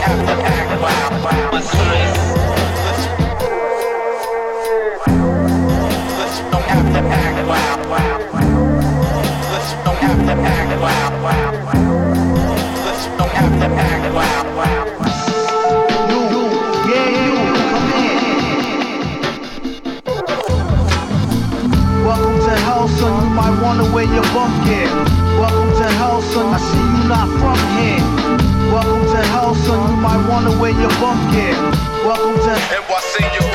Where your bunk here. Welcome to hell, son. I see you not from here. Welcome to hell, son. You might wanna wear your bunk here. Welcome to NYC.